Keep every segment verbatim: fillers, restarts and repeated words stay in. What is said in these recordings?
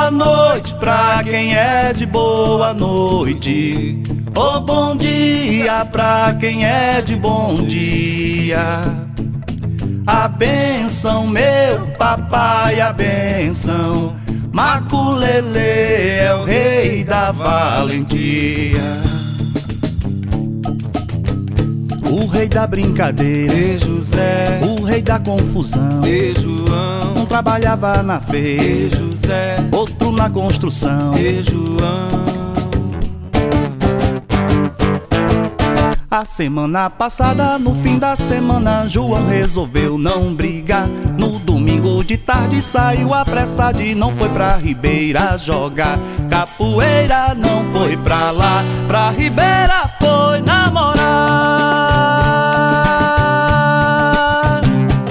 boa noite pra quem é de boa noite. Oh, bom dia pra quem é de bom dia. A benção, meu papai, a benção. Maculelê é o rei da valentia. O rei da brincadeira, E José, o rei da confusão. E João, Um trabalhava na E feira, José, outro na construção. E João. A semana passada, no fim da semana, João resolveu não brigar. No domingo de tarde saiu apressado e não foi pra Ribeira jogar capoeira, não foi pra lá, pra Ribeira foi namorar.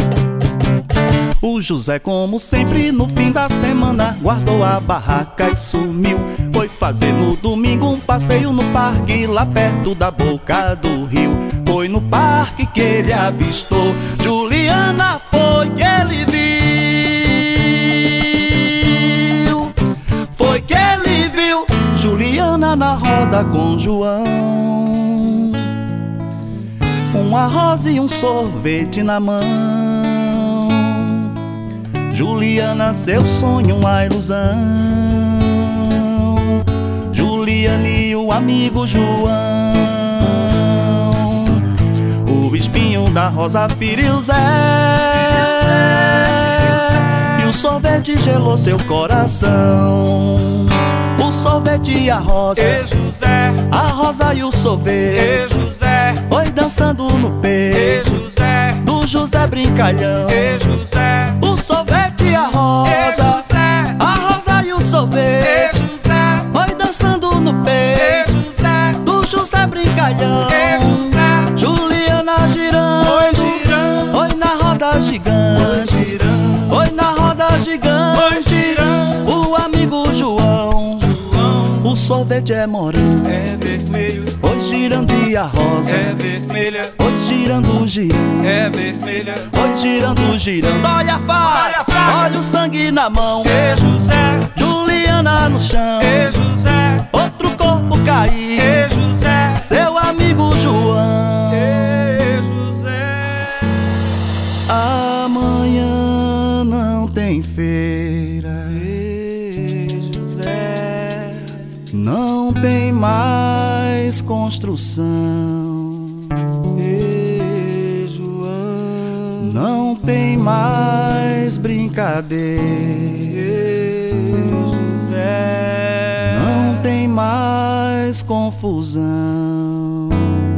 O José, como sempre, no fim da semana, guardou a barraca e sumiu. Foi fazer no domingo um passeio no parque, lá perto da boca do rio. Foi no parque que ele avistou Juliana, foi que ele viu. Foi que ele viu Juliana na roda com João. Uma rosa e um sorvete na mão. Juliana, seu sonho, uma ilusão. Juliana e o amigo João. O espinho da rosa feriu Zé, e o sorvete gelou seu coração. O sorvete e a rosa, E José, a rosa e o sorvete, E José, oi dançando no E peito José, do José brincalhão. E José, O sorvete e a E rosa, José, a rosa e o E sorvete, José, oi dançando no E peito José, do José brincalhão. E José, Juliana girando, oi girando, oi na roda oi gigante, girando, oi na roda oi gigante. girando. O amigo João, João o sorvete é morango, é vermelho, oi girando e a rosa, é vermelha, oi girando, girando, é vermelha. oi girando, girando. Olha a faca, Olha a faca, olha o sangue na mão. E José, Juliana no chão, E José, outro corpo caído, E José, seu amigo João. E José. Amanhã não tem feira, E José, não tem mais construção, E João, não tem mais brincadeira, E José, não tem mais confusão.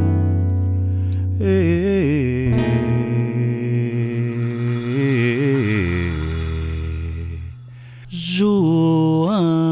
Ei, João.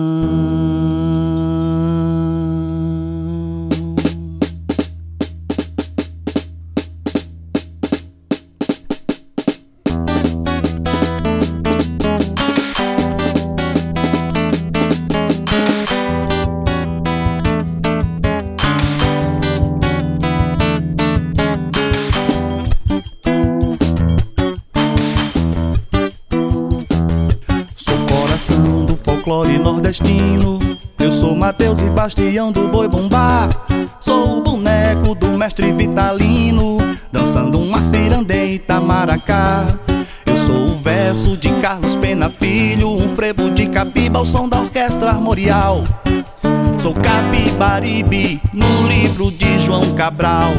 Do folclore nordestino, eu sou Mateus e Bastião do Boi Bumbá. Sou o boneco do mestre Vitalino, dançando uma cirandê em Itamaracá. Eu sou o verso de Carlos Pena Filho, um frevo de Capiba ao som da orquestra armorial. Sou Capibaribe no livro de João Cabral.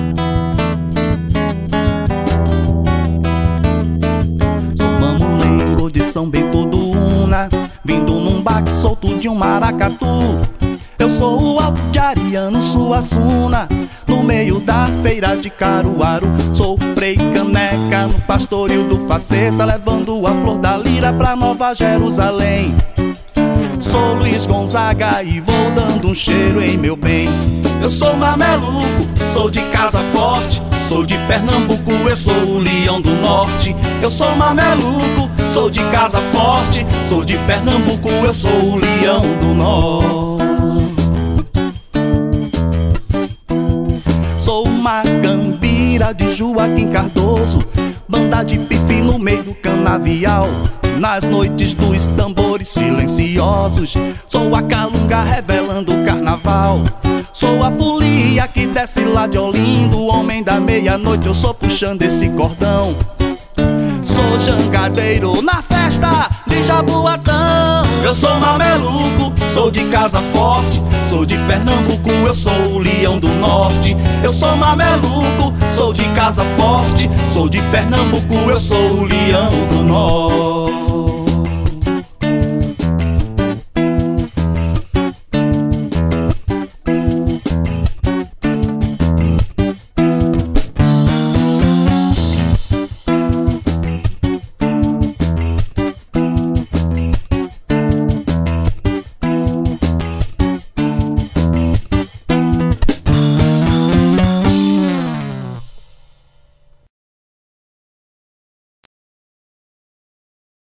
Sou mamulengo de São Bento do Una, vindo num baque solto de um maracatu. Eu sou o alto de Ariano Suassuna, no meio da feira de Caruaru. Sou Frei Caneca no pastoril do Faceta, levando a flor da lira pra Nova Jerusalém. Sou Luiz Gonzaga e vou dando um cheiro em meu bem. Eu sou mameluco, sou de casa forte, sou de Pernambuco, eu sou o leão do norte. Eu sou mameluco, sou de casa forte, sou de Pernambuco, eu sou o leão do norte. Sou uma cambira de Joaquim Cardoso, banda de pife no meio do canavial. Nas noites dos tambores bastidores silenciosos. Sou a calunga revelando o carnaval. Sou a folia que desce lá de Olinda. O homem da meia-noite, eu sou puxando esse cordão. Sou jangadeiro na festa de Jaboatão. Eu sou mameluco, sou de casa forte. Sou de Pernambuco, eu sou o leão do norte. Eu sou mameluco, sou de casa forte. Sou de Pernambuco, eu sou o leão do norte.